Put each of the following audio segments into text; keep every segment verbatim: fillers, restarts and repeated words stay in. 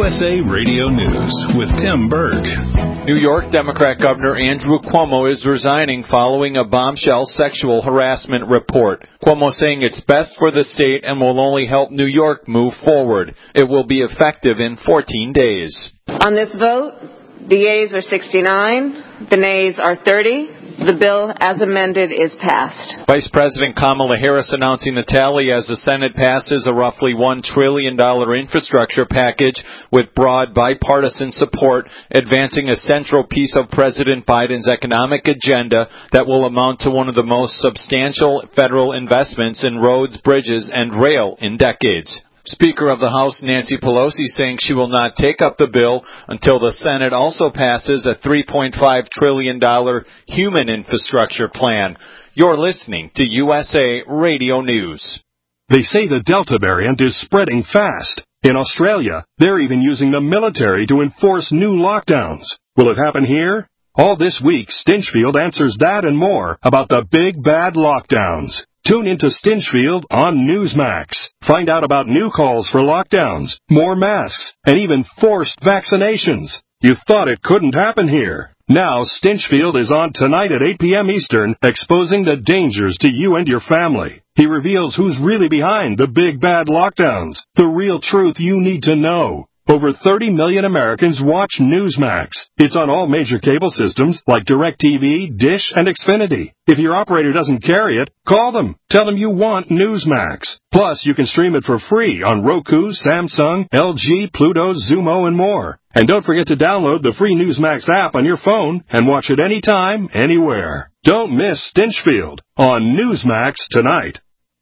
S A Radio News with Tim Berg. New York Democrat Governor Andrew Cuomo is resigning following a bombshell sexual harassment report. Cuomo saying it's best for the state and will only help New York move forward. It will be effective in fourteen days. On this vote, the yeas are sixty-nine, the nays are thirty. The bill, as amended, is passed. Vice President Kamala Harris announcing the tally as the Senate passes a roughly one trillion dollars infrastructure package with broad bipartisan support, advancing a central piece of President Biden's economic agenda that will amount to one of the most substantial federal investments in roads, bridges, and rail in decades. Speaker of the House Nancy Pelosi saying she will not take up the bill until the Senate also passes a three point five trillion dollars human infrastructure plan. You're listening to U S A Radio News. They say the Delta variant is spreading fast. In Australia, they're even using the military to enforce new lockdowns. Will it happen here? All this week, Stinchfield answers that and more about the big bad lockdowns. Tune into Stinchfield on Newsmax. Find out about new calls for lockdowns, more masks, and even forced vaccinations. You thought it couldn't happen here. Now Stinchfield is on tonight at eight p.m. Eastern, exposing the dangers to you and your family. He reveals who's really behind the big bad lockdowns, the real truth you need to know. Over thirty million Americans watch Newsmax. It's on all major cable systems like DirecTV, Dish, and Xfinity. If your operator doesn't carry it, call them. Tell them you want Newsmax. Plus, you can stream it for free on Roku, Samsung, L G, Pluto, Zumo, and more. And don't forget to download the free Newsmax app on your phone and watch it anytime, anywhere. Don't miss Stinchfield on Newsmax tonight.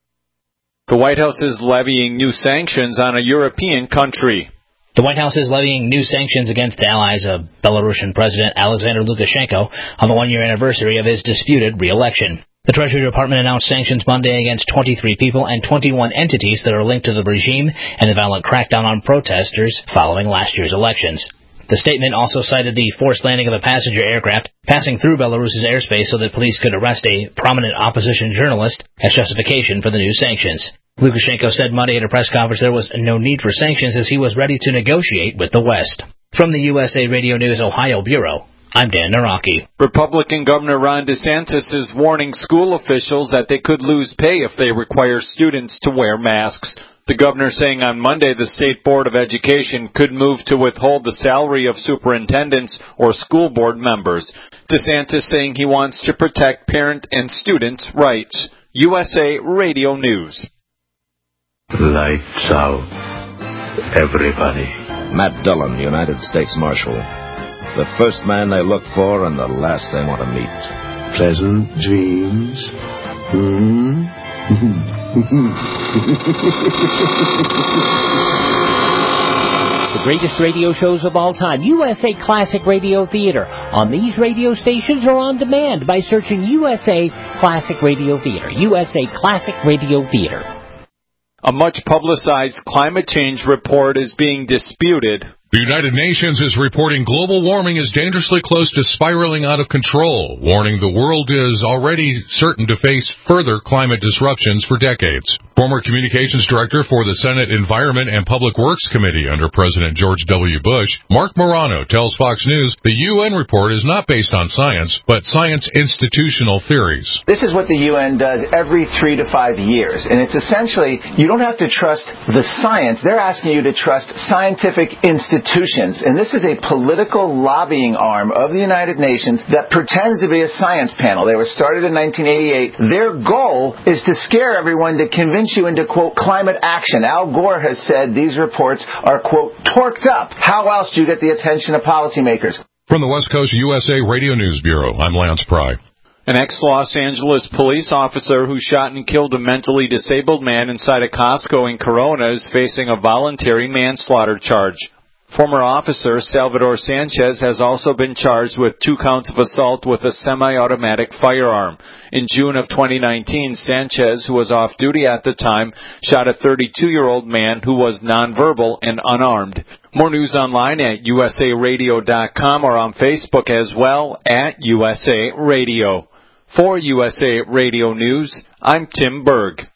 The White House is levying new sanctions on a European country. The White House is levying new sanctions against allies of Belarusian President Alexander Lukashenko on the one-year anniversary of his disputed re-election. The Treasury Department announced sanctions Monday against twenty-three people and twenty-one entities that are linked to the regime and the violent crackdown on protesters following last year's elections. The statement also cited the forced landing of a passenger aircraft passing through Belarus's airspace so that police could arrest a prominent opposition journalist as justification for the new sanctions. Lukashenko said Monday at a press conference there was no need for sanctions as he was ready to negotiate with the West. From the U S A Radio News Ohio Bureau, I'm Dan Naraki. Republican Governor Ron DeSantis is warning school officials that they could lose pay if they require students to wear masks. The governor saying on Monday the State Board of Education could move to withhold the salary of superintendents or school board members. DeSantis saying he wants to protect parent and students' rights. U S A Radio News. Lights out, everybody. Matt Dillon, United States Marshal. The first man they look for and the last they want to meet. Pleasant dreams. Hmm? The greatest radio shows of all time, U S A Classic Radio Theater, on these radio stations or on demand by searching U S A Classic Radio Theater. U S A Classic Radio Theater. A much-publicized climate change report is being disputed. The United Nations is reporting global warming is dangerously close to spiraling out of control, warning the world is already certain to face further climate disruptions for decades. Former Communications Director for the Senate Environment and Public Works Committee under President George W. Bush, Mark Morano, tells Fox News the U N report is not based on science, but science institutional theories. This is what the U N does every three to five years, and it's essentially, you don't have to trust the science. They're asking you to trust scientific institutions. And this is a political lobbying arm of the United Nations that pretends to be a science panel. They were started in nineteen eighty-eight. Their goal is to scare everyone to convince you into, quote, climate action. Al Gore has said these reports are, quote, torqued up. How else do you get the attention of policymakers? From the West Coast U S A Radio News Bureau, I'm Lance Pry. An ex-Los Angeles police officer who shot and killed a mentally disabled man inside a Costco in Corona is facing a voluntary manslaughter charge. Former officer Salvador Sanchez has also been charged with two counts of assault with a semi-automatic firearm. In June of twenty nineteen, Sanchez, who was off duty at the time, shot a thirty-two-year-old man who was nonverbal and unarmed. More news online at U S A radio dot com or on Facebook as well at U S A Radio. For U S A Radio News, I'm Tim Berg.